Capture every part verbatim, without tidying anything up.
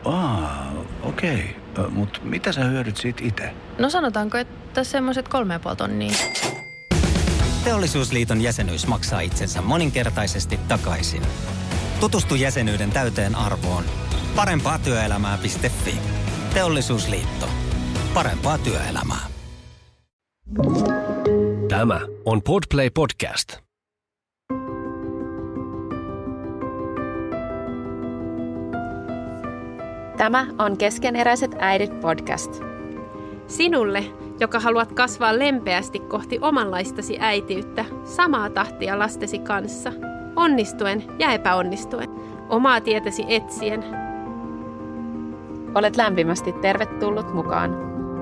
Aa, okei. Okay. Mutta mitä sä hyödyt siitä itse? No sanotaanko, että semmoiset kolme ja puoli tonnia. Teollisuusliiton jäsenyys maksaa itsensä moninkertaisesti takaisin. Tutustu jäsenyyden täyteen arvoon. parempaa työelämää piste fi. Teollisuusliitto. Parempaa työelämää. Tämä on Podplay Podcast. Tämä on Keskeneräiset äidit podcast. Sinulle, joka haluat kasvaa lempeästi kohti omanlaistasi äitiyttä, samaa tahtia lastesi kanssa, onnistuen ja epäonnistuen, omaa tietäsi etsien. Olet lämpimästi tervetullut mukaan.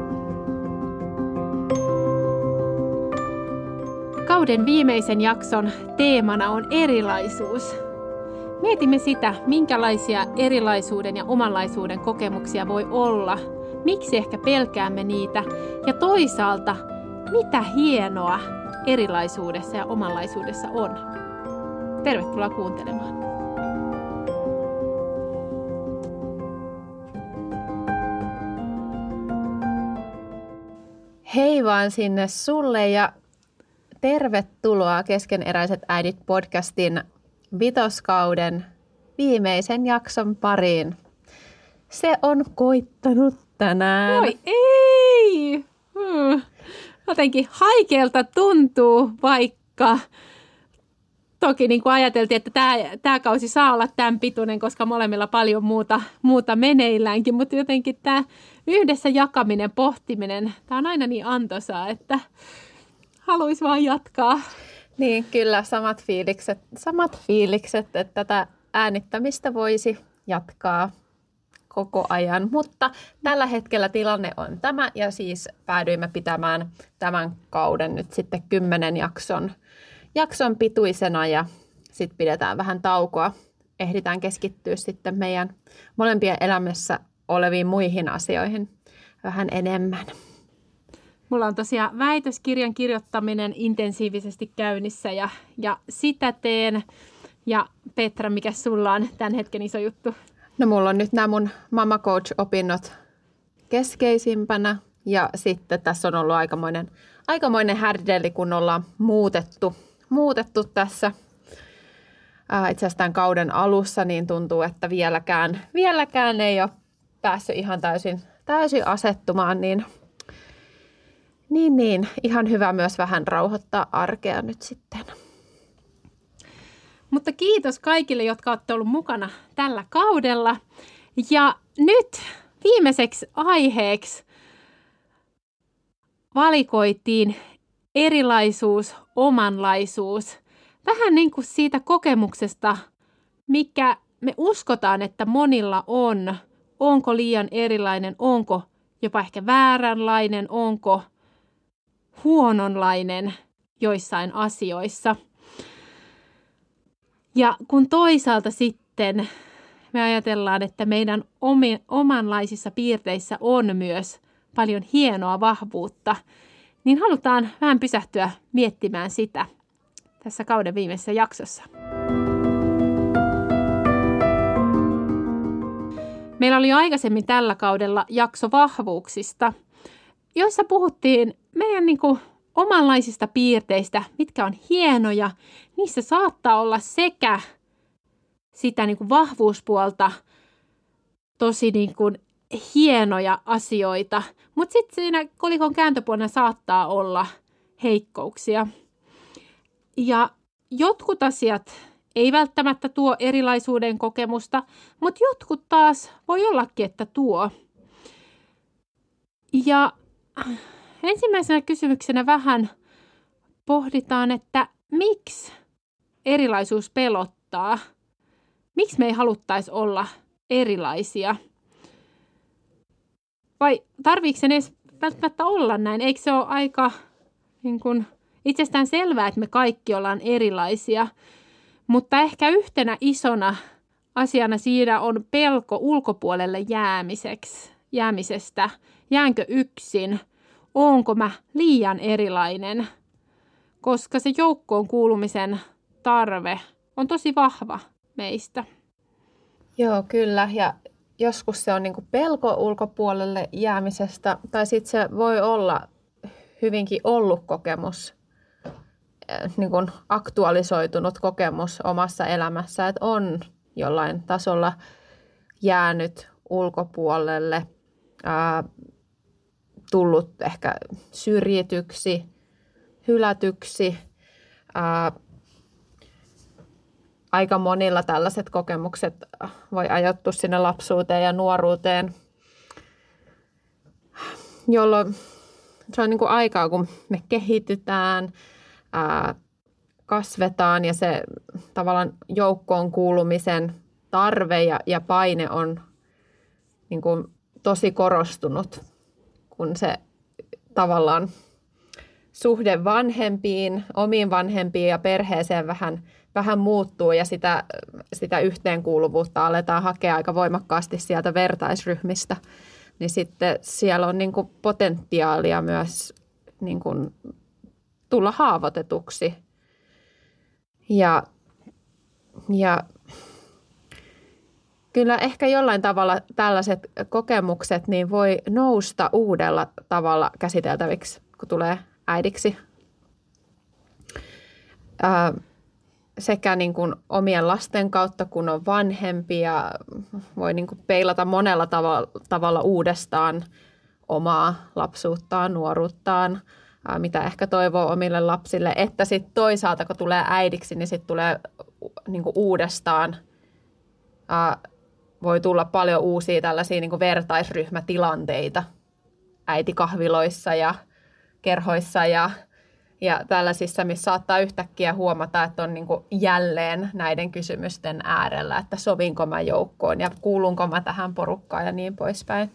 Kauden viimeisen jakson teemana on erilaisuus. Mietimme sitä, minkälaisia erilaisuuden ja omanlaisuuden kokemuksia voi olla, miksi ehkä pelkäämme niitä ja toisaalta, mitä hienoa erilaisuudessa ja omanlaisuudessa on. Tervetuloa kuuntelemaan. Hei vaan sinne sulle ja tervetuloa Keskeneräiset äidit podcastin vitoskauden viimeisen jakson pariin. Se on koittanut tänään. Oi ei! Hmm. Jotenkin haikealta tuntuu, vaikka toki niin kuin ajateltiin, että tämä, tämä kausi saa olla tämän pituinen, koska molemmilla paljon muuta, muuta meneilläänkin. Mutta jotenkin tämä yhdessä jakaminen, pohtiminen, tämä on aina niin antoisaa, että haluaisi vaan jatkaa. Niin, kyllä, samat fiilikset, samat fiilikset, että tätä äänittämistä voisi jatkaa koko ajan. Mutta tällä hetkellä tilanne on tämä ja siis päädyimme pitämään tämän kauden nyt sitten kymmenen jakson, jakson pituisena ja sitten pidetään vähän taukoa. Ehditään keskittyä sitten meidän molempien elämässä oleviin muihin asioihin vähän enemmän. Mulla on tosiaan väitöskirjan kirjoittaminen intensiivisesti käynnissä ja, ja sitä teen. Ja Petra, mikä sulla on tämän hetken iso juttu? No mulla on nyt nämä mun Mama Coach-opinnot keskeisimpänä ja sitten tässä on ollut aikamoinen, aikamoinen härdelli, kun ollaan muutettu, muutettu tässä ää, itse asiassa tämän kauden alussa, niin tuntuu, että vieläkään, vieläkään ei ole päässyt ihan täysin, täysin asettumaan, niin Niin, niin. Ihan hyvä myös vähän rauhoittaa arkea nyt sitten. Mutta kiitos kaikille, jotka olette olleet mukana tällä kaudella. Ja nyt viimeiseksi aiheeksi valikoitiin erilaisuus, omanlaisuus. Vähän niin kuin siitä kokemuksesta, mikä me uskotaan, että monilla on. Onko liian erilainen, onko jopa ehkä vääränlainen, onko huononlainen joissain asioissa. Ja kun toisaalta sitten me ajatellaan, että meidän omanlaisissa piirteissä on myös paljon hienoa vahvuutta, niin halutaan vähän pysähtyä miettimään sitä tässä kauden viimeisessä jaksossa. Meillä oli jo aikaisemmin tällä kaudella jakso vahvuuksista, joissa puhuttiin meidän niin kuin omanlaisista piirteistä, mitkä on hienoja. Niissä saattaa olla sekä sitä niin kuin vahvuuspuolta, tosi niin kuin hienoja asioita, mutta sitten siinä kolikon kääntöpuolella saattaa olla heikkouksia. Ja jotkut asiat ei välttämättä tuo erilaisuuden kokemusta, mutta jotkut taas voi ollakin, että tuo. Ja ensimmäisenä kysymyksenä vähän pohditaan, että miksi erilaisuus pelottaa? Miksi me ei haluttaisi olla erilaisia? Vai tarviiko sen edes välttämättä olla näin? Eikö se ole aika niin kuin itsestään selvää, että me kaikki ollaan erilaisia? Mutta ehkä yhtenä isona asiana siinä on pelko ulkopuolelle jäämiseksi, jäämisestä. Jäänkö yksin? Onko mä liian erilainen? Koska se joukkoon kuulumisen tarve on tosi vahva meistä. Joo, kyllä. Ja joskus se on niin kuin pelko ulkopuolelle jäämisestä, tai sitten se voi olla hyvinkin ollut kokemus, niin kuin aktualisoitunut kokemus omassa elämässä, että on jollain tasolla jäänyt ulkopuolelle, ää, tullut ehkä syrjityksi, hylätyksi. Ää, aika monilla tällaiset kokemukset voi ajoittua sinne lapsuuteen ja nuoruuteen, jolloin se on niin kuin aikaa, kun me kehitytään, ää, kasvetaan ja se tavallaan joukkoon kuulumisen tarve ja, ja paine on niin kuin tosi korostunut, kun se tavallaan suhde vanhempiin, omiin vanhempiin ja perheeseen vähän, vähän muuttuu ja sitä, sitä yhteenkuuluvuutta aletaan hakea aika voimakkaasti sieltä vertaisryhmistä, niin sitten siellä on niin kuin potentiaalia myös niin kuin tulla haavoitetuksi. Ja, ja kyllä ehkä jollain tavalla tällaiset kokemukset niin voi nousta uudella tavalla käsiteltäviksi, kun tulee äidiksi. Ää, sekä niin kuin omien lasten kautta, kun on vanhempi ja voi niin kuin peilata monella tavalla, tavalla uudestaan omaa lapsuuttaan, nuoruuttaan, ää, mitä ehkä toivoo omille lapsille. Että sitten toisaalta, kun tulee äidiksi, niin sitten tulee niin kuin uudestaan, ää, voi tulla paljon uusia tällaisia niin kuin vertaisryhmätilanteita äitikahviloissa ja kerhoissa ja, ja tällaisissa, missä saattaa yhtäkkiä huomata, että on niin kuin jälleen näiden kysymysten äärellä, että sovinko mä joukkoon ja kuulunko mä tähän porukkaan ja niin poispäin.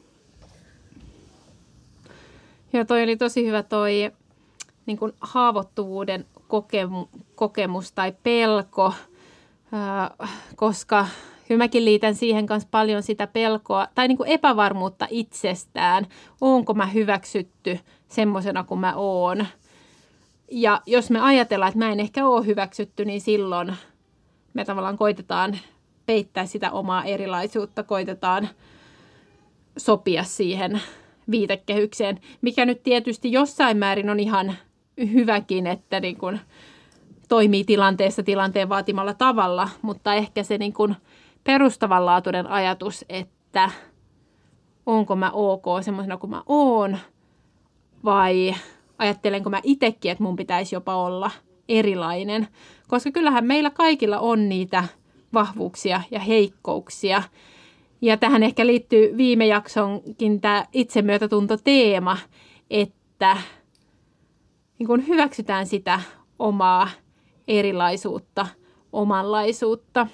Ja toi oli tosi hyvä toi niin kuin haavoittuvuuden kokemu, kokemus tai pelko, äh, koska kyllä mäkin liitän siihen kanssa paljon sitä pelkoa tai niin kuin epävarmuutta itsestään. Oonko mä hyväksytty semmoisena kuin mä oon? Ja jos me ajatellaan, että mä en ehkä ole hyväksytty, niin silloin me tavallaan koitetaan peittää sitä omaa erilaisuutta, koitetaan sopia siihen viitekehykseen, mikä nyt tietysti jossain määrin on ihan hyväkin, että niin kuin toimii tilanteessa tilanteen vaatimalla tavalla, mutta ehkä se niin kuin perustavanlaatuinen ajatus, että onko mä ok semmoisena kuin mä oon vai ajattelenko mä itsekin, että mun pitäisi jopa olla erilainen, koska kyllähän meillä kaikilla on niitä vahvuuksia ja heikkouksia. Ja tähän ehkä liittyy viime jaksonkin tämä itsemyötätuntoteema, että niin kun hyväksytään sitä omaa erilaisuutta, omanlaisuutta.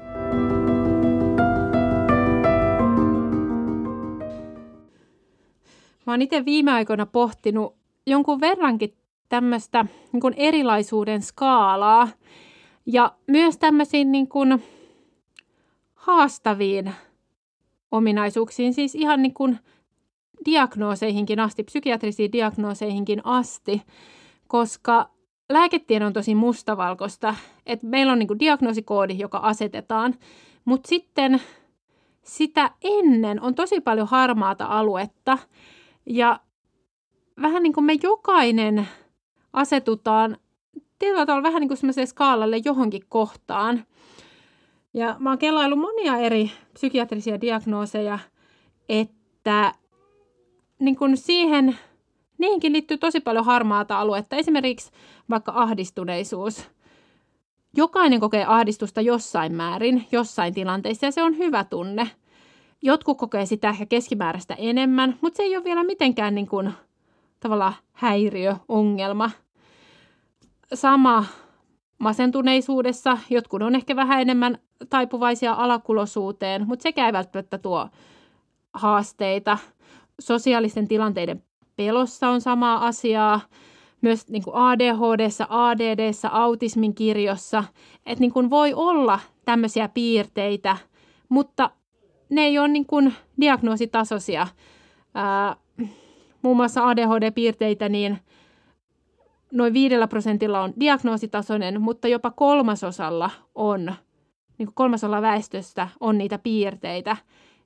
Mä oon itse viime aikoina pohtinut jonkun verrankin tämmöistä niin kuin erilaisuuden skaalaa ja myös tämmöisiin niin kuin haastaviin ominaisuuksiin, siis ihan niin kuin diagnooseihinkin asti, psykiatrisiin diagnooseihinkin asti, koska lääketiede on tosi mustavalkoista, että meillä on niin kuin diagnoosikoodi, joka asetetaan, mutta sitten sitä ennen on tosi paljon harmaata aluetta ja vähän niin kuin me jokainen asetutaan tietyllä tavalla vähän niin kuin semmoiselle skaalalle johonkin kohtaan. Ja mä oon kelaillut monia eri psykiatrisia diagnooseja, että niin kuin siihen, niihinkin liittyy tosi paljon harmaata aluetta. Esimerkiksi vaikka ahdistuneisuus. Jokainen kokee ahdistusta jossain määrin, jossain tilanteissa ja se on hyvä tunne. Jotkut kokee sitä ehkä keskimääräistä enemmän, mutta se ei ole vielä mitenkään niin kuin tavallaan häiriö, ongelma. Sama masentuneisuudessa. Jotkut on ehkä vähän enemmän taipuvaisia alakuloisuuteen, mutta sekä ei välttämättä tuo haasteita. Sosiaalisten tilanteiden pelossa on samaa asiaa. Myös niin kuin A D H D:ssä, A D D:ssä, autismin kirjossa. Että niin kuin voi olla tämmöisiä piirteitä, mutta ne ei ole niin kuin diagnoositasoisia. Ää, muun muassa A D H D-piirteitä, niin noin viidellä prosentilla on diagnoositasoinen, mutta jopa kolmasosalla on, niin kuin kolmasosalla väestöstä on niitä piirteitä.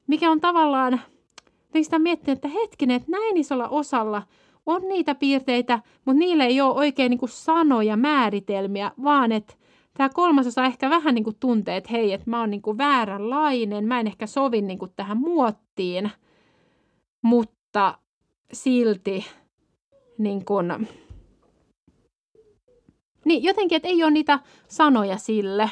mikä on tavallaan, sitä miettiä, että hetkinen, että näin isolla osalla on niitä piirteitä, mutta niillä ei ole oikein niin kuin sanoja, määritelmiä, vaan että tämä kolmasosa ehkä vähän niin kuin tuntee, että hei, että mä oon niin kuin vääränlainen, mä en ehkä sovi niin kuin tähän muottiin, mutta silti niin kuin, niin jotenkin, että ei ole niitä sanoja sille.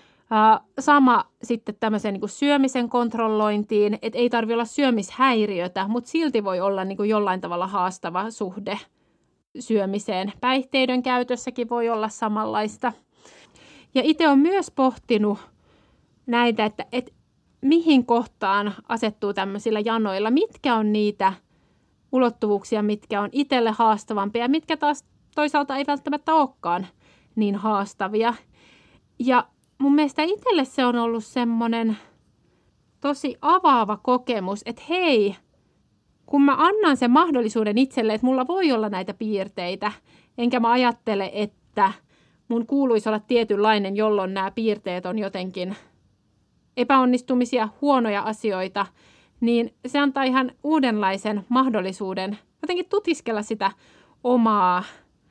Sama sitten tämmöiseen niin kuin syömisen kontrollointiin, että ei tarvitse olla syömishäiriötä, mutta silti voi olla niin kuin jollain tavalla haastava suhde syömiseen. Päihteiden käytössäkin voi olla samanlaista. Ja itse olen myös pohtinut näitä, että, että mihin kohtaan asettuu tämmöisillä janoilla, mitkä on niitä ulottuvuuksia, mitkä on itselle haastavampia ja mitkä taas toisaalta ei välttämättä olekaan niin haastavia. Ja mun mielestä itselle se on ollut semmoinen tosi avaava kokemus, että hei, kun mä annan sen mahdollisuuden itselle, että mulla voi olla näitä piirteitä, enkä mä ajattele, että mun kuuluisi olla tietynlainen, jolloin nämä piirteet on jotenkin epäonnistumisia, huonoja asioita, niin se antaa ihan uudenlaisen mahdollisuuden jotenkin tutiskella sitä omaa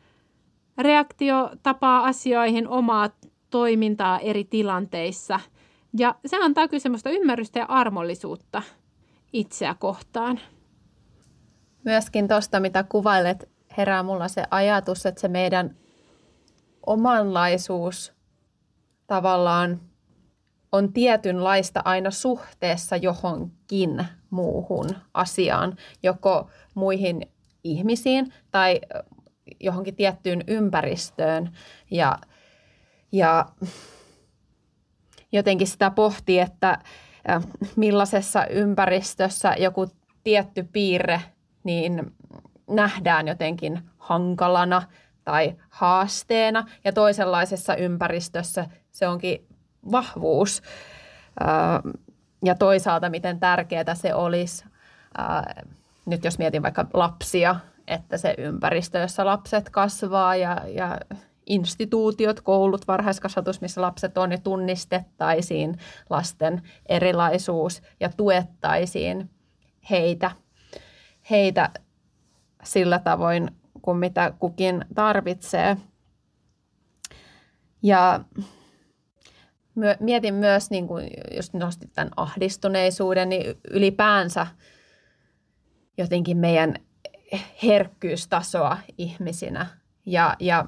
reaktiotapaa asioihin, omaa toimintaa eri tilanteissa. Ja se antaa kyllä semmoista ymmärrystä ja armollisuutta itseä kohtaan. Myöskin tuosta, mitä kuvailet, herää mulla se ajatus, että se meidän omanlaisuus tavallaan on tietynlaista aina suhteessa johonkin muuhun asiaan, joko muihin ihmisiin tai johonkin tiettyyn ympäristöön. Ja, ja jotenkin sitä pohtii, että millaisessa ympäristössä joku tietty piirre niin nähdään jotenkin hankalana tai haasteena ja toisenlaisessa ympäristössä se onkin vahvuus. Ja toisaalta miten tärkeää se olisi, nyt jos mietin vaikka lapsia, että se ympäristö, jossa lapset kasvaa ja, ja instituutiot, koulut, varhaiskasvatus, missä lapset on, niin tunnistettaisiin lasten erilaisuus ja tuettaisiin heitä, heitä sillä tavoin, kuin mitä kukin tarvitsee. Ja mietin myös, niin kuin just nostit tämän ahdistuneisuuden, niin ylipäänsä jotenkin meidän herkkyystasoa ihmisinä. Ja, ja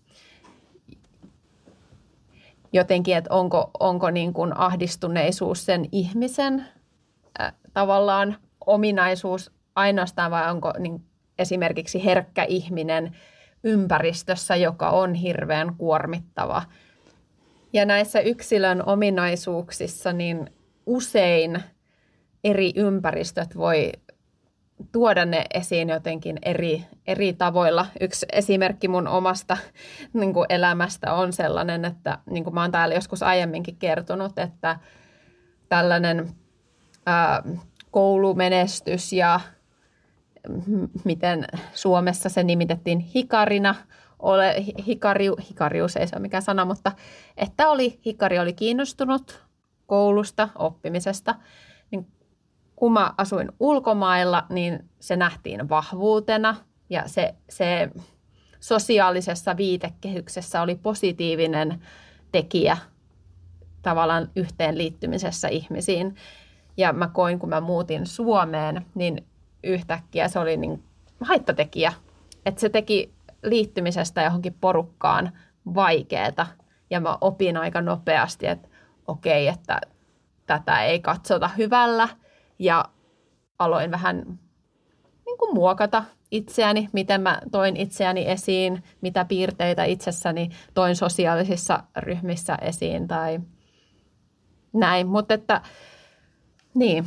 jotenkin, että onko, onko niin kuin ahdistuneisuus sen ihmisen äh, tavallaan ominaisuus ainoastaan vai onko niin esimerkiksi herkkä ihminen ympäristössä, joka on hirveän kuormittava. Ja näissä yksilön ominaisuuksissa niin usein eri ympäristöt voi tuoda ne esiin jotenkin eri, eri tavoilla. Yksi esimerkki mun omasta niin kuin elämästä on sellainen, että niin kuin mä oon täällä joskus aiemminkin kertonut, että tällainen ää, koulumenestys ja miten Suomessa se nimitettiin hikarina, ole, hikariu, hikarius ei se ole mikään sana, mutta että oli, hikari oli kiinnostunut koulusta, oppimisesta, niin kun mä asuin ulkomailla, niin se nähtiin vahvuutena ja se, se sosiaalisessa viitekehyksessä oli positiivinen tekijä tavallaan yhteenliittymisessä ihmisiin. Ja mä koin, kun mä muutin Suomeen, niin yhtäkkiä se oli niin haittatekijä, että se teki liittymisestä johonkin porukkaan vaikeeta. Ja mä opin aika nopeasti, että okei, että tätä ei katsota hyvällä. Ja aloin vähän niin kuin muokata itseäni, miten mä toin itseäni esiin, mitä piirteitä itsessäni toin sosiaalisissa ryhmissä esiin tai näin. Mutta että niin.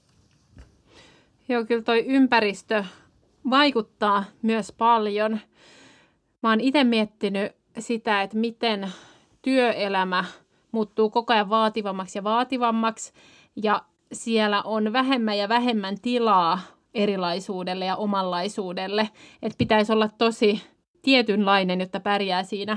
Joo, kyllä toi ympäristö vaikuttaa myös paljon. Mä oon itse miettinyt sitä, että miten työelämä muuttuu koko ajan vaativammaksi ja vaativammaksi ja siellä on vähemmän ja vähemmän tilaa erilaisuudelle ja omanlaisuudelle. Että pitäisi olla tosi tietynlainen, jotta pärjää siinä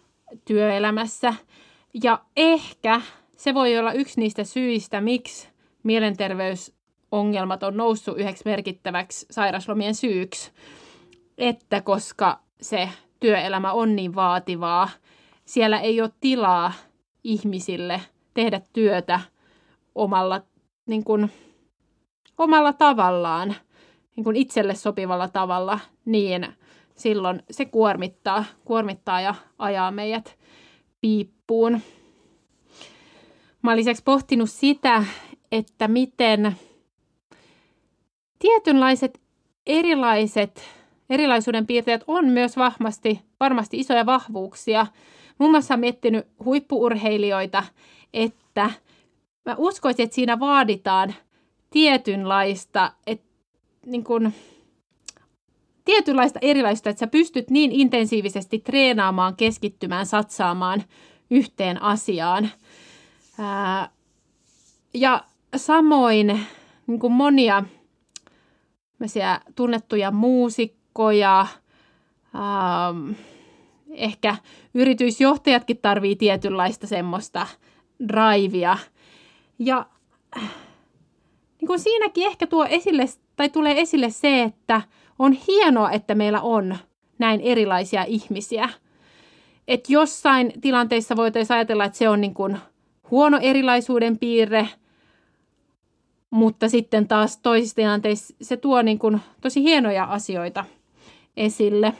työelämässä. Ja ehkä se voi olla yksi niistä syistä, miksi mielenterveysongelmat on noussut yhdeksi merkittäväksi sairaslomien syyksi, että koska se työelämä on niin vaativaa, siellä ei ole tilaa ihmisille tehdä työtä omalla, niin kuin, omalla tavallaan, niin kuin itselle sopivalla tavalla, niin silloin se kuormittaa, kuormittaa ja ajaa meidät piippuun. Mä olen lisäksi pohtinut sitä, että miten tietynlaiset erilaiset, erilaisuuden piirteet on myös vahvasti, varmasti isoja vahvuuksia. Muun muassa olen miettinyt huippu-urheilijoita, että mä uskoisin, että siinä vaaditaan tietynlaista, että, niin kuin, tietynlaista erilaisuutta, että sä pystyt niin intensiivisesti treenaamaan, keskittymään, satsaamaan yhteen asiaan. Ää, ja samoin niin kuin monia tunnettuja muusikkoja, ää, ehkä yritysjohtajatkin tarvii tietynlaista semmoista drivea. Ja niin kuin siinäkin ehkä tuo esille, tai tulee esille se, että on hienoa, että meillä on näin erilaisia ihmisiä. Että jossain tilanteissa voitaisiin ajatella, että se on niin kuin huono erilaisuuden piirre, mutta sitten taas toisissa tilanteissa se tuo niin kuin tosi hienoja asioita esille.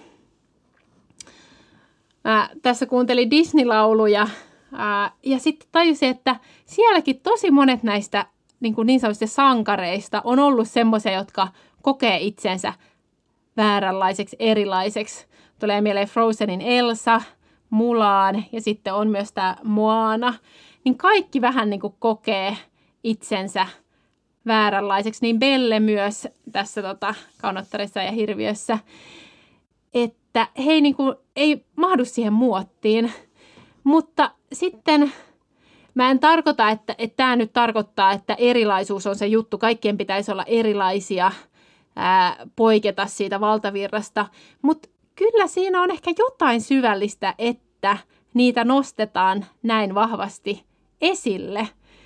Ää, tässä kuuntelin Disney-lauluja ää, ja sitten tajusin, että sielläkin tosi monet näistä niin, kuin niin sanotusti sankareista on ollut semmoisia, jotka kokee itsensä vääränlaiseksi, erilaiseksi. Tulee mieleen Frozenin Elsa, Mulan ja sitten on myös tämä Moana. Niin kaikki vähän niin kuin kokee itsensä vääränlaiseksi, niin Belle myös tässä tota, Kaunottaressa ja Hirviössä, että he ei, niin kuin, ei mahdu siihen muottiin. Mutta sitten mä en tarkoita, että, että tämä nyt tarkoittaa, että erilaisuus on se juttu. Kaikkien pitäisi olla erilaisia, ää, poiketa siitä valtavirrasta, mutta kyllä siinä on ehkä jotain syvällistä, että niitä nostetaan näin vahvasti esille.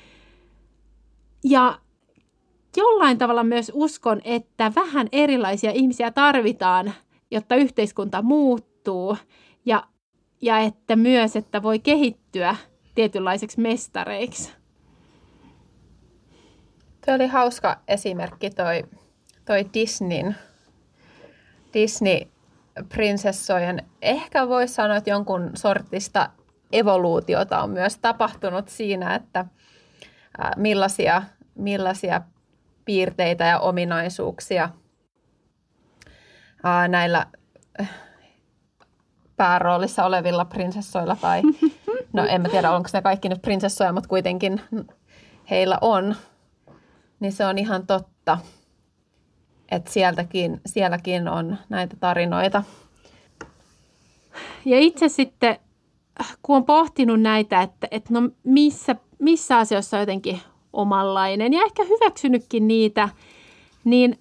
Ja jollain tavalla myös uskon, että vähän erilaisia ihmisiä tarvitaan, jotta yhteiskunta muuttuu ja, ja että myös, että voi kehittyä tietynlaiseksi mestareiksi. Tuo oli hauska esimerkki toi, toi Disneyn, Disney-prinsessojen. Ehkä voisi sanoa, että jonkun sortista evoluutiota on myös tapahtunut siinä, että ää, millaisia, millaisia piirteitä ja ominaisuuksia ää, näillä pääroolissa olevilla prinsessoilla tai no en mä tiedä, onko ne kaikki nyt prinsessoja, mutta kuitenkin heillä on, niin se on ihan totta, että sieltäkin, sielläkin on näitä tarinoita. Ja itse sitten, kun on pohtinut näitä, että, että no missä, missä asioissa on jotenkin omanlainen ja ehkä hyväksynytkin niitä, niin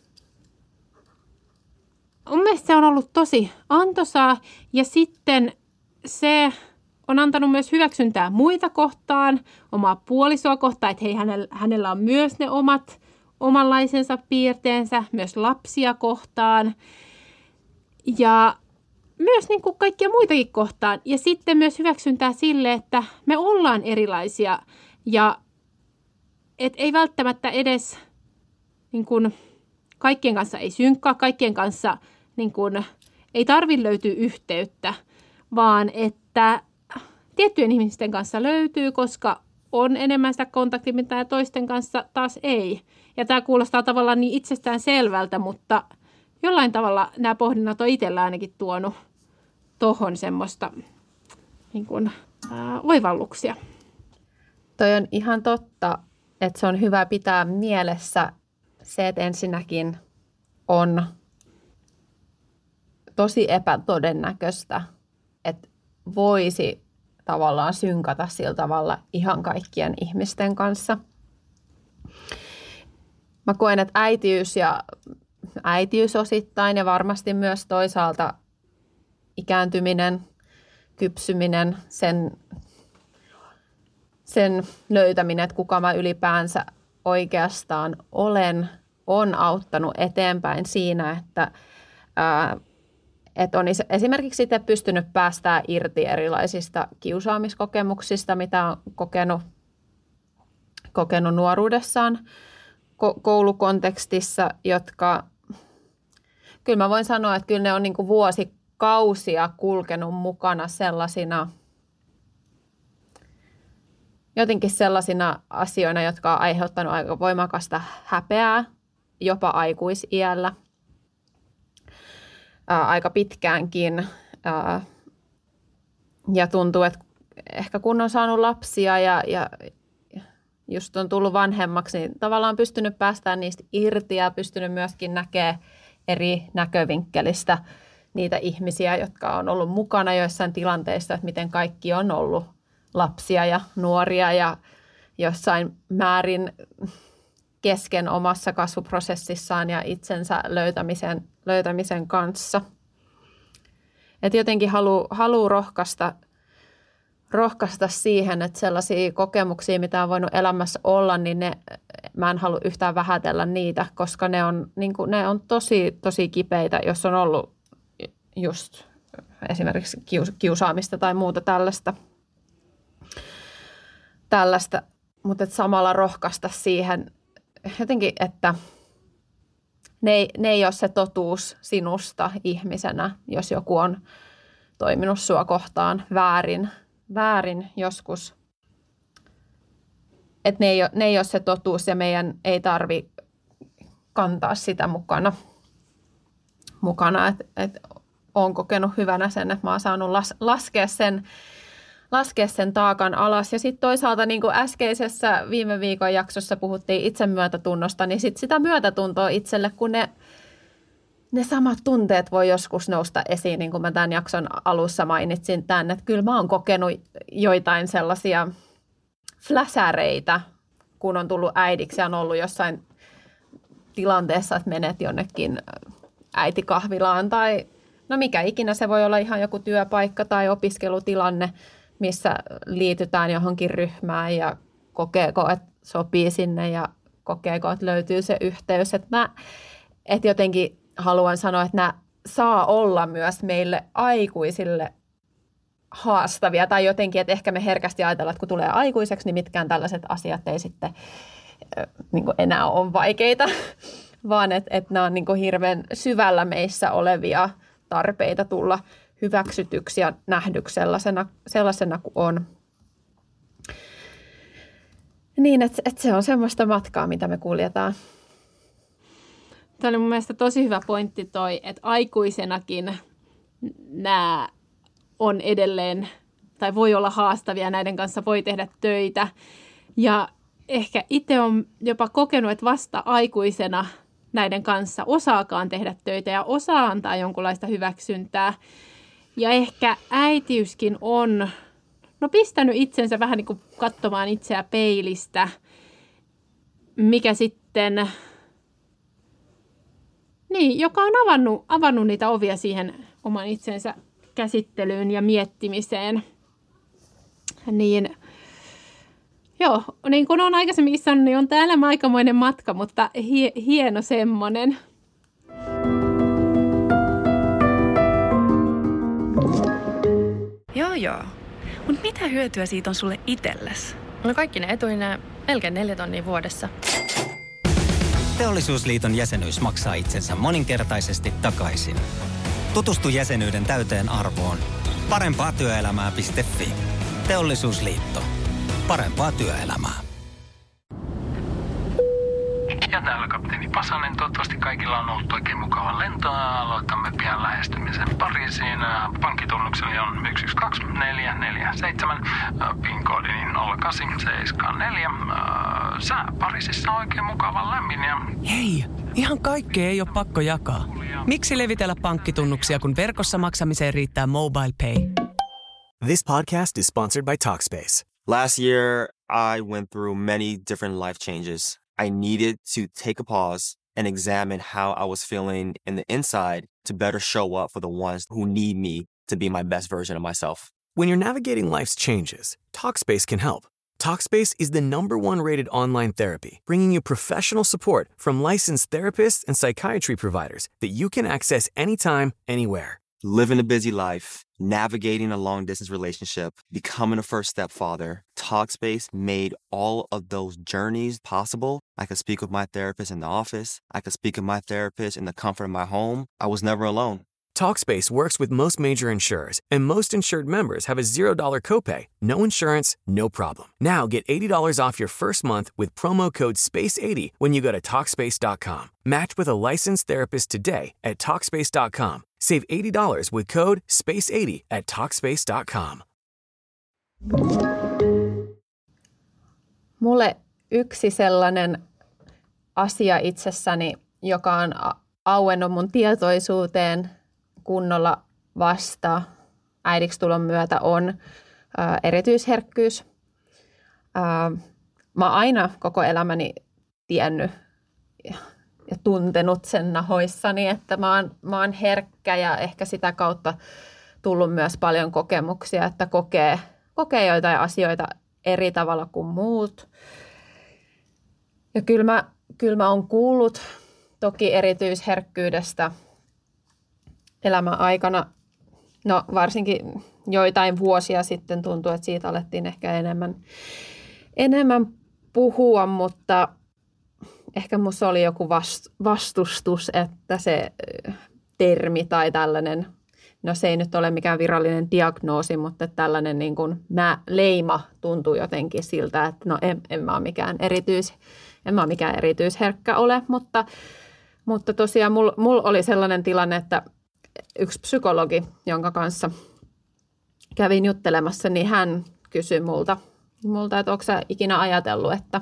mun mielestä se on ollut tosi antoisaa ja sitten se on antanut myös hyväksyntää muita kohtaan, omaa puolisoa kohtaan, että hei, hänellä, hänellä on myös ne omat omanlaisensa piirteensä, myös lapsia kohtaan ja myös niin kuin kaikkia muitakin kohtaan. Ja sitten myös hyväksyntää sille, että me ollaan erilaisia ja et ei välttämättä edes niin kuin, kaikkien kanssa ei synkkaa, kaikkien kanssa niin kuin, ei tarvitse löytyä yhteyttä, vaan että tiettyjen ihmisten kanssa löytyy, koska on enemmän sitä kontaktipintaa ja toisten kanssa taas ei. Ja tämä kuulostaa tavallaan niin itsestään selvältä, mutta jollain tavalla nämä pohdinnat on itsellä ainakin tuonut tohon semmoista niin kuin, ää, oivalluksia. Toi on ihan totta, että se on hyvä pitää mielessä se, että ensinnäkin on tosi epätodennäköistä, että voisi tavallaan synkata sillä tavalla ihan kaikkien ihmisten kanssa. Mä koen, että äitiys ja äitiys osittain ja varmasti myös toisaalta ikääntyminen, kypsyminen, sen, sen löytäminen, että kuka mä ylipäänsä oikeastaan olen, on auttanut eteenpäin siinä, että, ää, että on esimerkiksi itse pystynyt päästään irti erilaisista kiusaamiskokemuksista, mitä on kokenut, kokenut nuoruudessaan ko- koulukontekstissa, jotka kyllä mä voin sanoa, että kyllä ne on niin kuin vuosikausia kulkenut mukana sellaisina, jotenkin sellaisina asioina, jotka on aiheuttanut aika voimakasta häpeää jopa aikuisiällä, ää, aika pitkäänkin. Ää, ja tuntuu, että ehkä kun on saanut lapsia ja, ja just on tullut vanhemmaksi, niin tavallaan on pystynyt päästään niistä irti ja pystynyt myöskin näkemään eri näkövinkkelistä niitä ihmisiä, jotka on ollut mukana joissain tilanteissa, että miten kaikki on ollut lapsia ja nuoria ja jossain määrin kesken omassa kasvuprosessissaan ja itsensä löytämisen, löytämisen kanssa. Et jotenkin haluaa haluu rohkaista, rohkaista siihen, että sellaisia kokemuksia, mitä on voinut elämässä olla, niin ne, mä en halua yhtään vähätellä niitä, koska ne on, niin kuin, ne on tosi, tosi kipeitä, jos on ollut just esimerkiksi kius, kiusaamista tai muuta tällaista. tällaista. Mutta samalla rohkaista siihen jotenkin, että ne ei, ne ei ole se totuus sinusta ihmisenä, jos joku on toiminut sua kohtaan väärin, väärin joskus. Että ne ei ole, ne ei ole se totuus ja meidän ei tarvi kantaa sitä mukana. mukana. Että et olen kokenut hyvänä sen, että mä oon saanut las, laskea sen laskea sen taakan alas. Ja sitten toisaalta niin kuin äskeisessä viime viikon jaksossa puhuttiin itsemyötätunnosta, niin sit sitä myötätuntoa itselle, kun ne, ne samat tunteet voi joskus nousta esiin, niin kuin mä tämän jakson alussa mainitsin tämän, että kyllä mä oon kokenut joitain sellaisia fläsäreitä, kun on tullut äidiksi ja on ollut jossain tilanteessa, että menet jonnekin äitikahvilaan tai no mikä ikinä, se voi olla ihan joku työpaikka tai opiskelutilanne, missä liitytään johonkin ryhmään ja kokeeko, että sopii sinne ja kokeeko, että löytyy se yhteys. Että mä et jotenkin haluan sanoa, että nämä saa olla myös meille aikuisille haastavia tai jotenkin, että ehkä me herkästi ajatellaan, että kun tulee aikuiseksi, niin mitkään tällaiset asiat ei sitten niin kuin enää ole vaikeita, vaan että, että nämä on niin kuin hirveän syvällä meissä olevia tarpeita tulla hyväksytyksi ja nähdyksi sellaisena, sellaisena kuin on. Niin, että, että se on semmoista matkaa, mitä me kuljetaan. Tämä oli mun mielestä tosi hyvä pointti toi, että aikuisenakin nämä on edelleen, tai voi olla haastavia, näiden kanssa voi tehdä töitä. Ja ehkä itse on jopa kokenut, että vasta aikuisena näiden kanssa osaakaan tehdä töitä ja osaa antaa jonkunlaista hyväksyntää. Ja ehkä äitiyskin on no, pistänyt itsensä vähän niin kuin katsomaan itseä peilistä, mikä sitten, niin, joka on avannut, avannut niitä ovia siihen oman itsensä käsittelyyn ja miettimiseen. Niin, joo, niin kuin olen aikaisemmin sanonut, niin on täällä aikamoinen matka, mutta hie, hieno semmoinen. Joo, joo. Mutta mitä hyötyä siitä on sulle itsellesi? No kaikki ne etuineen melkein neljä tonnia vuodessa. Teollisuusliiton jäsenyys maksaa itsensä moninkertaisesti takaisin. Tutustu jäsenyyden täyteen arvoon. parempaa työelämää piste fi. Teollisuusliitto. Parempaa työelämää. Ja täällä kapteeni Pasanen. Toivottavasti kaikilla on ollut oikein mukava lento. Aloitamme pian lähestymisen Pariisiin. Pankkitunnukseni on yksi yksi kaksi neljä neljä seitsemän. PIN-koodini nolla kahdeksan seitsemän neljä. Sää Pariisissa on oikein mukava lämmin. Ja... Hei, ihan kaikkea ei ole pakko jakaa. Miksi levitellä pankkitunnuksia, kun verkossa maksamiseen riittää Mobile Pay? This podcast is sponsored by Talkspace. Last year, I went through many different life changes. I needed to take a pause and examine how I was feeling in the inside to better show up for the ones who need me to be my best version of myself. When you're navigating life's changes, Talkspace can help. Talkspace is the number one rated online therapy, bringing you professional support from licensed therapists and psychiatry providers that you can access anytime, anywhere. Living a busy life, navigating a long-distance relationship, becoming a first-step father, Talkspace made all of those journeys possible. I could speak with my therapist in the office. I could speak with my therapist in the comfort of my home. I was never alone. Talkspace works with most major insurers, and most insured members have a zero dollars copay, no insurance, no problem. Now get eighty dollars off your first month with promo code space eighty when you go to Talkspace dot com. Match with a licensed therapist today at Talkspace dot com. Save eighty dollars with code space eighty at Talkspace dot com. Mulle yksi sellainen asia itsessäni, joka on auennut mun tietoisuuteen kunnolla vasta äidiksi tulon myötä, on ää, erityisherkkyys. Ää, mä oon aina koko elämäni tiennyt ja, ja tuntenut sen nahoissani, että mä oon, mä oon herkkä ja ehkä sitä kautta tullut myös paljon kokemuksia, että kokee, kokee joitain asioita eri tavalla kuin muut. Ja kyllä mä, kyllä mä oon kuullut toki erityisherkkyydestä elämän aikana, no varsinkin joitain vuosia sitten tuntuu, että siitä alettiin ehkä enemmän, enemmän puhua, mutta ehkä musta oli joku vastustus, että se termi tai tällainen, no se ei nyt ole mikään virallinen diagnoosi, mutta tällainen niin kuin mä, leima tuntuu jotenkin siltä, että no en, en mä ole mikään erityis, en mä ole mikään erityisherkkä ole, mutta, mutta tosiaan mulla mul oli sellainen tilanne, että yksi psykologi, jonka kanssa kävin juttelemassa, niin hän kysyi multa, multa että onko sä ikinä ajatellut, että,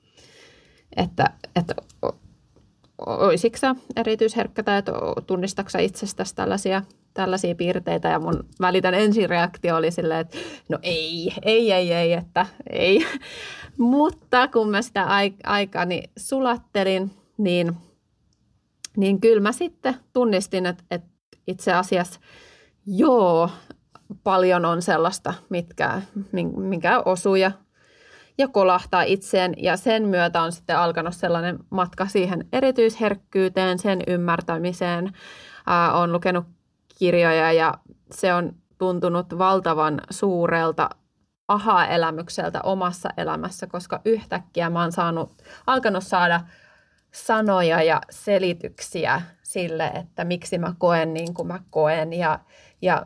että, että olisitko sä erityisherkkä tai että tunnistatko sä itsestäsi tällaisia, tällaisia piirteitä. Ja mun välitön ensireaktio oli silleen, että no ei, ei, ei, ei, että ei. Mutta kun mä sitä aikani sulattelin, niin, niin kyllä mä sitten tunnistin, että, että itse asiassa joo, paljon on sellaista, mitkä, minkä osuu ja, ja kolahtaa itseen. Ja sen myötä on sitten alkanut sellainen matka siihen erityisherkkyyteen, sen ymmärtämiseen. Ää, olen lukenut kirjoja ja se on tuntunut valtavan suurelta aha-elämykseltä omassa elämässä, koska yhtäkkiä mä oon saanut, alkanut saada sanoja ja selityksiä sille, että miksi mä koen niin kuin mä koen ja, ja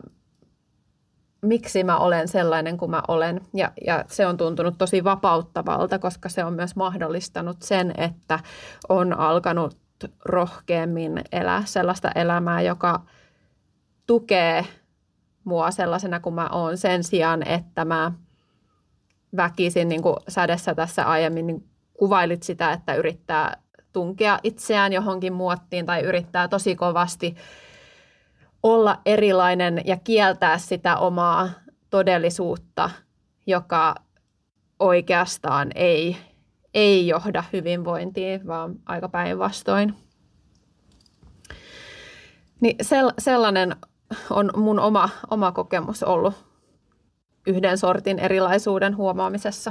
miksi mä olen sellainen kuin mä olen. Ja, ja se on tuntunut tosi vapauttavalta, koska se on myös mahdollistanut sen, että on alkanut rohkeammin elää sellaista elämää, joka tukee mua sellaisena kuin mä oon sen sijaan, että mä väkisin, niin kuin Sädessä tässä aiemmin niin kuvailit sitä, että yrittää tunkea itseään johonkin muottiin tai yrittää tosi kovasti olla erilainen ja kieltää sitä omaa todellisuutta, joka oikeastaan ei, ei johda hyvinvointiin, vaan aika päinvastoin. Niin sellainen on mun oma, oma kokemus ollut yhden sortin erilaisuuden huomaamisessa.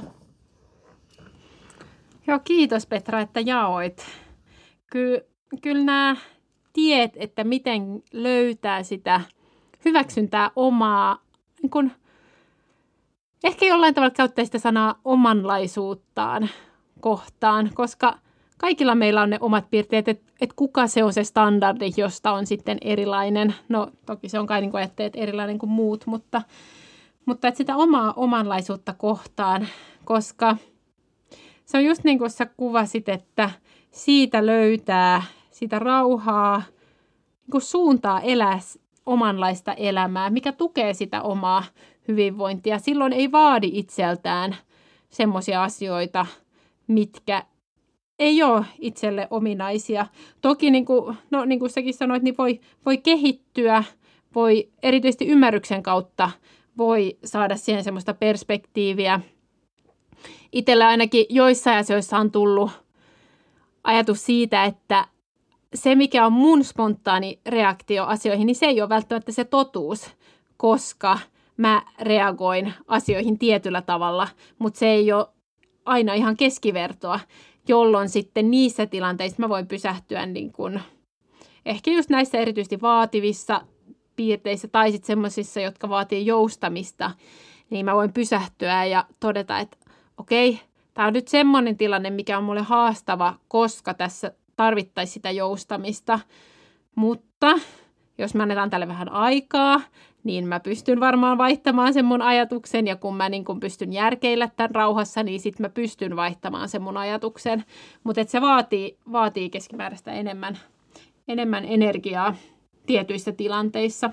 Joo, kiitos Petra, että jaoit. Kyllä, kyllä nämä tiet, että miten löytää sitä hyväksyntää omaa, niin kun, ehkä jollain tavalla käyttää sitä sanaa omanlaisuuttaan kohtaan, koska kaikilla meillä on ne omat piirteet, että, että kuka se on se standardi, josta on sitten erilainen. No toki se on kai niin kuin ajatteet erilainen kuin muut, mutta, mutta että sitä omaa omanlaisuutta kohtaan, koska se on just niin kuin sä kuvasit, että siitä löytää sitä rauhaa, niin kuin suuntaa elää omanlaista elämää, mikä tukee sitä omaa hyvinvointia. Silloin ei vaadi itseltään semmoisia asioita, mitkä ei ole itselle ominaisia. Toki niin kuin, no, niin kuin säkin sanoit, niin voi, voi kehittyä, voi erityisesti ymmärryksen kautta voi saada siihen semmoista perspektiiviä. Itsellä ainakin joissain asioissa on tullut ajatus siitä, että se mikä on mun spontaani reaktio asioihin, niin se ei ole välttämättä se totuus, koska mä reagoin asioihin tietyllä tavalla, mutta se ei ole aina ihan keskivertoa, jolloin sitten niissä tilanteissa mä voin pysähtyä niin kuin, ehkä just näissä erityisesti vaativissa piirteissä tai sitten semmoisissa, jotka vaatii joustamista, niin mä voin pysähtyä ja todeta, että okei, tämä on nyt semmoinen tilanne, mikä on mulle haastava, koska tässä tarvittaisiin sitä joustamista, mutta jos mä annetaan tälle vähän aikaa, niin mä pystyn varmaan vaihtamaan sen mun ajatuksen, ja kun mä niin kun pystyn järkeillä tämän rauhassa, niin sit mä pystyn vaihtamaan sen mun ajatuksen. Mutta se vaatii, vaatii keskimääräistä enemmän, enemmän energiaa tietyissä tilanteissa.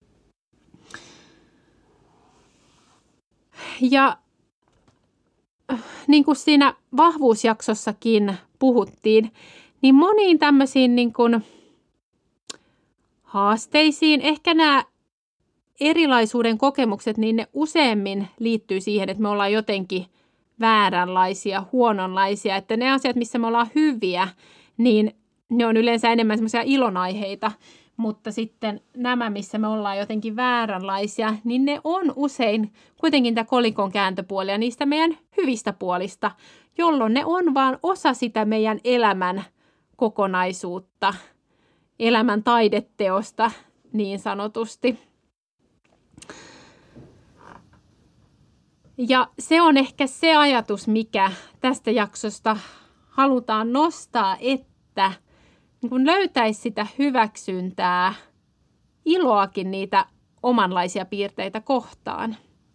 Ja niin kuin siinä vahvuusjaksossakin puhuttiin, niin moniin tämmöisiin niin kuin haasteisiin, ehkä nämä erilaisuuden kokemukset, niin ne useammin liittyy siihen, että me ollaan jotenkin vääränlaisia, huononlaisia, että ne asiat, missä me ollaan hyviä, niin ne on yleensä enemmän semmoisia ilonaiheita, mutta sitten nämä, missä me ollaan jotenkin vääränlaisia, niin ne on usein kuitenkin tämä kolikon kääntöpuolia niistä meidän hyvistä puolista, jolloin ne on vaan osa sitä meidän elämän kokonaisuutta, elämän taideteosta niin sanotusti. Ja se on ehkä se ajatus, mikä tästä jaksosta halutaan nostaa, että kun löytäisi sitä hyväksyntää, iloakin niitä omanlaisia piirteitä kohtaan.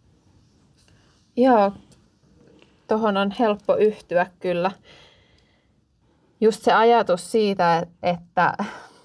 Joo, tuohon on helppo yhtyä kyllä. Just se ajatus siitä, että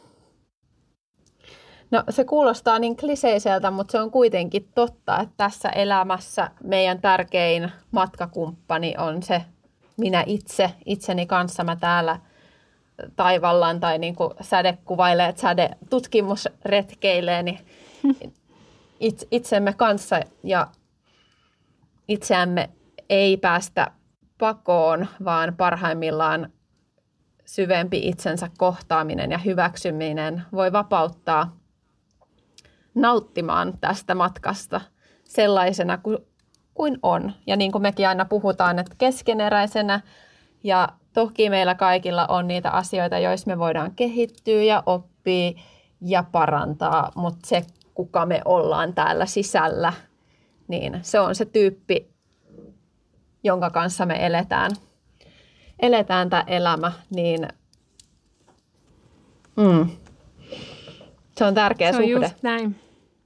no se kuulostaa niin kliseiseltä, mutta se on kuitenkin totta, että tässä elämässä meidän tärkein matkakumppani on se minä itse, itseni kanssa mä täällä taivallaan tai niin kuin säde kuvailee, että säde tutkimus retkeilee, niin itsemme kanssa ja itseämme ei päästä pakoon, vaan parhaimmillaan syvempi itsensä kohtaaminen ja hyväksyminen voi vapauttaa nauttimaan tästä matkasta sellaisena kuin on. Ja niin kuin mekin aina puhutaan, että keskeneräisenä ja toki meillä kaikilla on niitä asioita, joissa me voidaan kehittyä ja oppia ja parantaa, mutta se, kuka me ollaan täällä sisällä, niin se on se tyyppi, jonka kanssa me eletään, eletään tämä elämä, niin mm, se on tärkeä suhde. Se on just näin.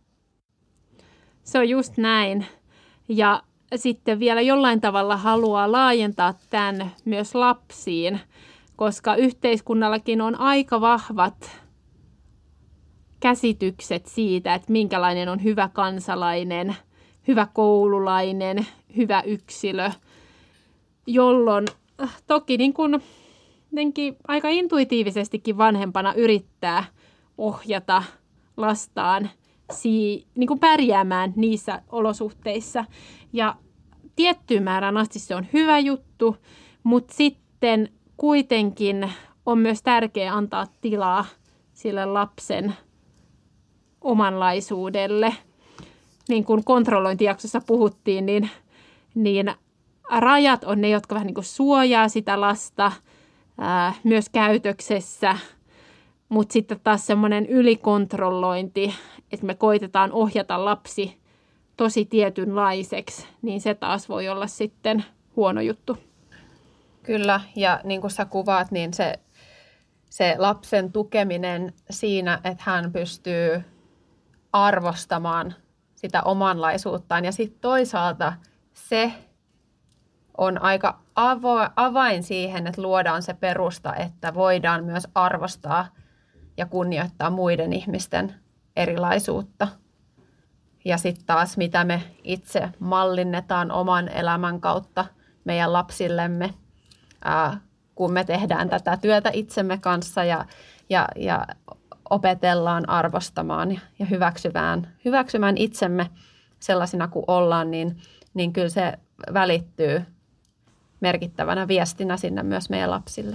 Se on just näin. Ja sitten vielä jollain tavalla haluaa laajentaa tämän myös lapsiin, koska yhteiskunnallakin on aika vahvat käsitykset siitä, että minkälainen on hyvä kansalainen, hyvä koululainen, hyvä yksilö, jolloin toki niin kuin, aika intuitiivisestikin vanhempana yrittää ohjata lastaan sii, niin kuin pärjäämään niissä olosuhteissa. Ja tiettyyn määrään asti se on hyvä juttu, mutta sitten kuitenkin on myös tärkeää antaa tilaa sille lapsen omanlaisuudelle. Niin kuin kontrollointijaksossa puhuttiin, niin, niin rajat on ne, jotka vähän niin kuin suojaa sitä lasta ää, myös käytöksessä. Mutta sitten taas semmoinen ylikontrollointi, että me koitetaan ohjata lapsi tosi tietynlaiseksi, niin se taas voi olla sitten huono juttu. Kyllä, ja niin kuin sä kuvaat, niin se, se lapsen tukeminen siinä, että hän pystyy arvostamaan sitä omanlaisuuttaan. Ja sitten toisaalta se on aika avo- avain siihen, että luodaan se perusta, että voidaan myös arvostaa ja kunnioittaa muiden ihmisten erilaisuutta. Ja sitten taas, mitä me itse mallinnetaan oman elämän kautta meidän lapsillemme, ää, kun me tehdään tätä työtä itsemme kanssa ja, ja, ja opetellaan arvostamaan ja hyväksymään, hyväksymään itsemme sellaisina kuin ollaan, niin, niin kyllä se välittyy merkittävänä viestinä sinne myös meidän lapsille.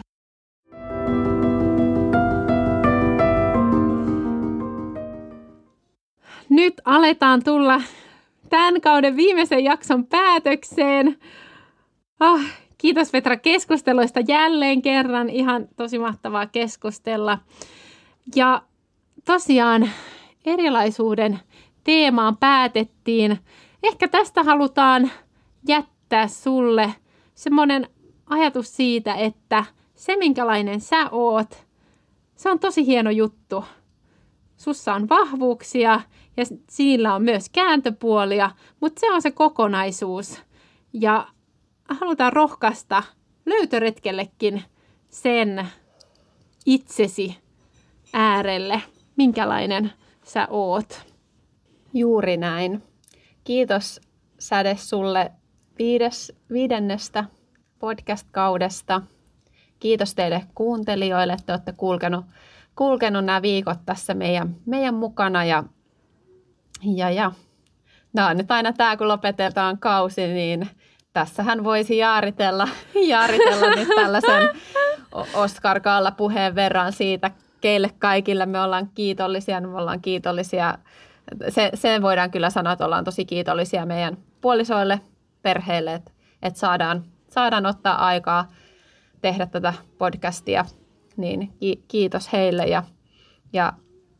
Nyt aletaan tulla tämän kauden viimeisen jakson päätökseen. Ah, Kiitos Petra keskusteluista jälleen kerran. Ihan tosi mahtavaa keskustella. Ja tosiaan erilaisuuden teemaan päätettiin. Ehkä tästä halutaan jättää sulle semmoinen ajatus siitä, että se minkälainen sä oot, se on tosi hieno juttu. Sussa on vahvuuksia ja sillä on myös kääntöpuolia, mutta se on se kokonaisuus. Ja halutaan rohkaista löytöretkellekin sen itsesi äärelle, minkälainen sä oot. Juuri näin. Kiitos Säde sulle viides, viidennestä podcast-kaudesta. Kiitos teille kuuntelijoille, että olette kulkenut, kulkenut nämä viikot tässä meidän, meidän mukana. Ja, ja, ja. No nyt aina tämä, kun lopetetaan kausi, niin tässähän voisi jaaritella, jaaritella nyt tällaisen Oskar Kaalla puheen verran siitä, keille kaikille me ollaan kiitollisia. Me ollaan kiitollisia. Se, sen voidaan kyllä sanoa, että ollaan tosi kiitollisia meidän puolisoille, perheelle, että, että saadaan, saadaan ottaa aikaa tehdä tätä podcastia. Niin ki, kiitos heille ja, ja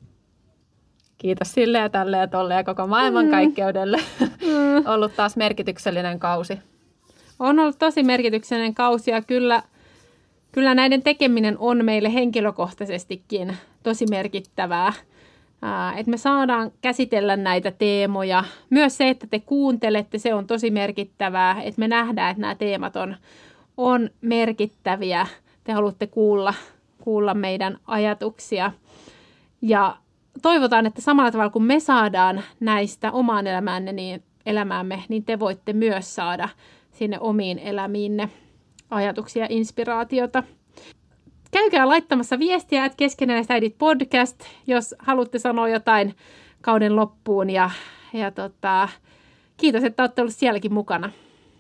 kiitos sille ja tälle ja tolle ja koko maailmankaikkeudelle. Mm. Ollut taas merkityksellinen kausi. On ollut tosi merkityksellinen kausi ja kyllä, kyllä näiden tekeminen on meille henkilökohtaisestikin tosi merkittävää. Että me saadaan käsitellä näitä teemoja. Myös se, että te kuuntelette, se on tosi merkittävää. Että me nähdään, että nämä teemat on, on merkittäviä. Te haluatte kuulla, kuulla meidän ajatuksia. Ja toivotaan, että samalla tavalla kuin me saadaan näistä omaan elämäänne, niin elämäämme, niin te voitte myös saada sinne omiin elämiinne ajatuksia ja inspiraatiota. Käykää laittamassa viestiä, että Keskeneräiset äidit podcast, jos haluatte sanoa jotain kauden loppuun. Ja, ja tota, kiitos, että olette olleet sielläkin mukana.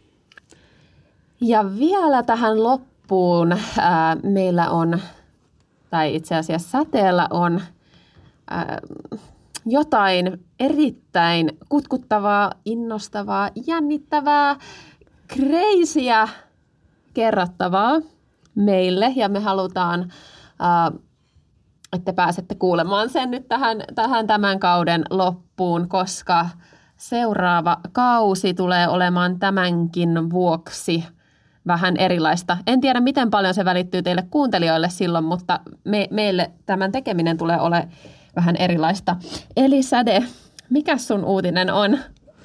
Ja vielä tähän loppuun ää, meillä on, tai itse asiassa Säteellä on ää, jotain erittäin kutkuttavaa, innostavaa, jännittävää, crazyä kerrottavaa meille ja me halutaan, äh, että pääsette kuulemaan sen nyt tähän, tähän tämän kauden loppuun, koska seuraava kausi tulee olemaan tämänkin vuoksi vähän erilaista. En tiedä, miten paljon se välittyy teille kuuntelijoille silloin, mutta me, meille tämän tekeminen tulee olemaan vähän erilaista. Eli Säde, mikä sun uutinen on?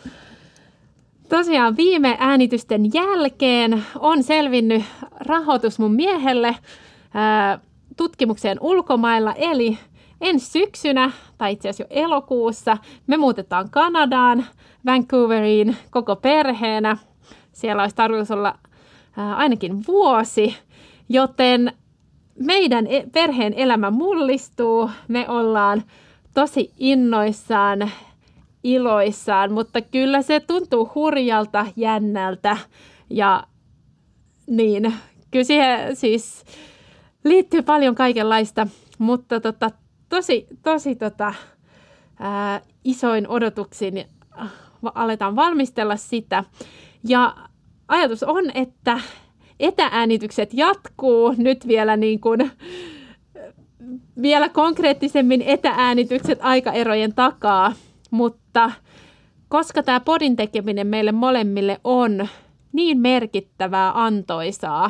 Tosiaan viime äänitysten jälkeen on selvinnyt rahoitus mun miehelle ää, tutkimukseen ulkomailla, eli ensi syksynä, tai itse asiassa jo elokuussa, me muutetaan Kanadaan, Vancouveriin koko perheenä. Siellä olisi tarkoitus olla ää, ainakin vuosi, joten meidän e- perheen elämä mullistuu. Me ollaan tosi innoissaan, iloissaan, mutta kyllä se tuntuu hurjalta, jännältä ja niin, kyllä siihen siis liittyy paljon kaikenlaista, mutta tota, tosi, tosi tota, ää, isoin odotuksin aletaan valmistella sitä ja ajatus on, että etääänitykset jatkuu nyt vielä niin kuin vielä konkreettisemmin etääänitykset aikaerojen takaa. Mutta koska tämä podin tekeminen meille molemmille on niin merkittävää antoisaa,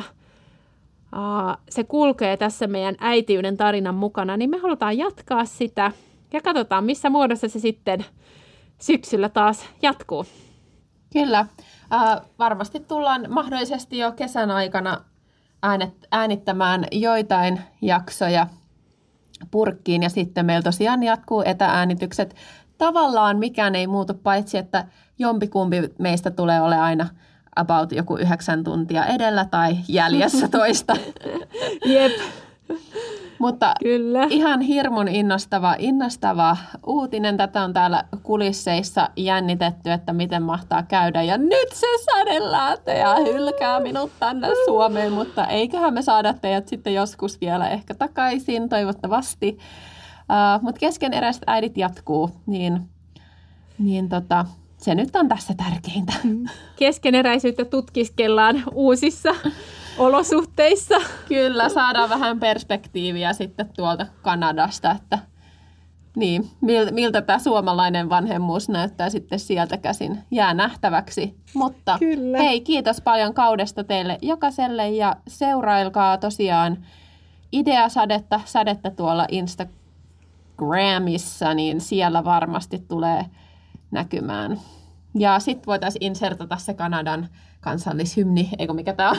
se kulkee tässä meidän äitiyden tarinan mukana, niin me halutaan jatkaa sitä ja katsotaan, missä muodossa se sitten syksyllä taas jatkuu. Kyllä. Äh, varmasti tullaan mahdollisesti jo kesän aikana äänet, äänittämään joitain jaksoja purkkiin ja sitten meillä tosiaan jatkuu etääänitykset. Tavallaan mikään ei muutu, paitsi että jompikumpi meistä tulee ole aina about joku yhdeksän tuntia edellä tai jäljessä toista. Jep. Mutta kyllä. Ihan hirmun innostava, innostava uutinen. Tätä on täällä kulisseissa jännitetty, että miten mahtaa käydä. Ja nyt se Säde ja hylkää minut tänne Suomeen, mutta eiköhän me saada teidät sitten joskus vielä ehkä takaisin, toivottavasti. Uh, mutta keskeneräiset äidit jatkuu, niin, niin tota, se nyt on tässä tärkeintä. Keskeneräisyyttä tutkiskellaan uusissa olosuhteissa. Kyllä, saadaan vähän perspektiiviä sitten tuolta Kanadasta, että niin, miltä tämä suomalainen vanhemmuus näyttää sitten sieltä käsin, jää nähtäväksi. Mutta Kyllä. hei, kiitos paljon kaudesta teille jokaiselle ja seurailkaa tosiaan Ideasadetta, sadetta tuolla Instagramissa, niin siellä varmasti tulee näkymään. Ja sitten voitaisiin insertata se Kanadan kansallishymni, eikö mikä tämä on?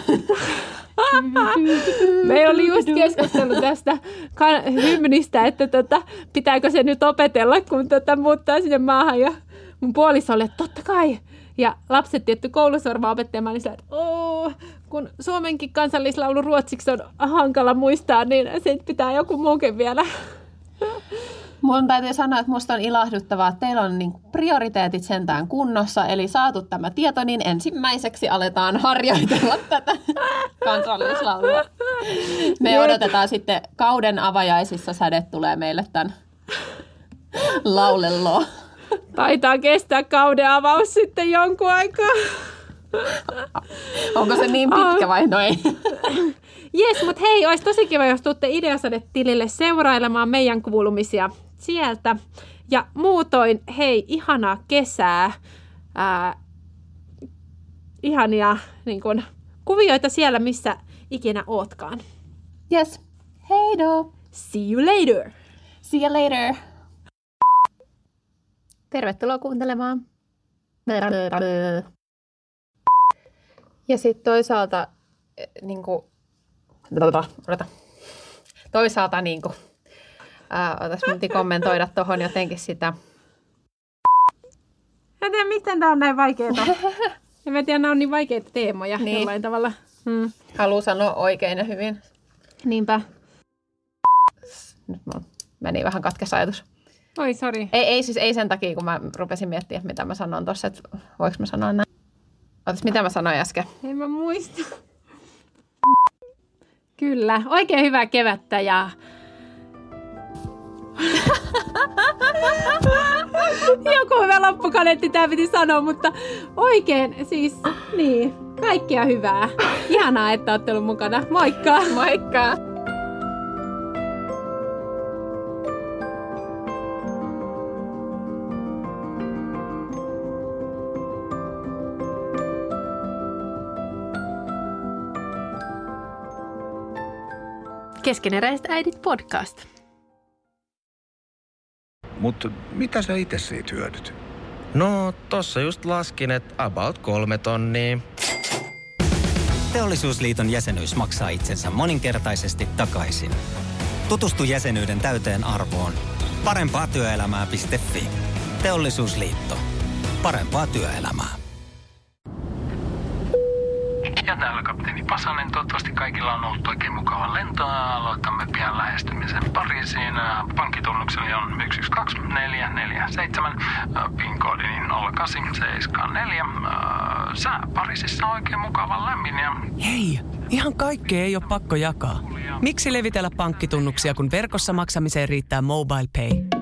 Meillä oli just keskustelu tästä hymnistä, että tota, pitääkö se nyt opetella, kun tota muuttaa sinne maahan. Ja mun puoliso oli, että totta kai. Ja lapset tietty koulusorvaa opettamaan, niin sillä, että oo, kun suomenkin kansallislaulu ruotsiksi on hankala muistaa, niin se pitää joku muukin vielä. Mun täytyy sanoa, että musta on ilahduttavaa, että teillä on niin prioriteetit sentään kunnossa, eli saatu tämä tieto, niin ensimmäiseksi aletaan harjoitella tätä kansallislaulua. Me odotetaan sitten kauden avajaisissa, Sade tulee meille tämän laulelloon. Taitaa kestää kauden avaus sitten jonkun aikaa. Onko se niin pitkä vai no ei? Jes, mutta hei, olisi tosi kiva, jos tuutte Ideasade-tilille seurailemaan meidän kuulumisia sieltä. Ja muutoin, hei, ihanaa kesää. Ää, ihania niin kun, kuvioita siellä, missä ikinä ootkaan. Yes. Heido. See you later. See you later. Tervetuloa kuuntelemaan. Ja sitten toisaalta niin kuin, odota. Toisaalta niin kuin, ää, otas minun kommentoida tuohon jotenkin sitä. En tiedä, miten tämä on näin vaikeaa. En mä tiedä, nämä on niin vaikeita teemoja niin. Jollain tavalla. Hmm. Haluan sanoa oikein ja hyvin. Niinpä. Nyt meni vähän katkes ajatus. Oi, sori. Ei, ei, siis ei sen takia, kun mä rupesin miettimään, mitä mä sanon tuossa, että voiko mä sanoa näin. Otas, mitä mä sanoin äsken? En mä muista. Kyllä, oikein hyvää kevättä ja... Joku hyvä loppukaneetti tämä piti sanoa, mutta oikein siis, niin, kaikkea hyvää. Ihanaa, että olette ollut mukana. Moikka! Moikka! Keskeneräiset äidit podcast. Mutta mitä sä itse siitä hyödyt? No, tossa just laskin, että about kolme tonnia. Teollisuusliiton jäsenyys maksaa itsensä moninkertaisesti takaisin. Tutustu jäsenyyden täyteen arvoon. parempaa työelämää piste fi. Teollisuusliitto. Parempaa työelämää. Ja täällä kapteeni Pasanen. Toivottavasti kaikilla on ollut oikein mukava lento. Aloitamme pian lähestymisen Pariisiin. Pankkitunnukseni on yksi yksi kaksi neljä neljä seitsemän. PIN-koodini nolla kahdeksan seitsemän neljä. Sää Pariisissa on oikein mukava lämmin. Ja... Hei, ihan kaikkea ei ole pakko jakaa. Miksi levitellä pankkitunnuksia, kun verkossa maksamiseen riittää Mobile Pay?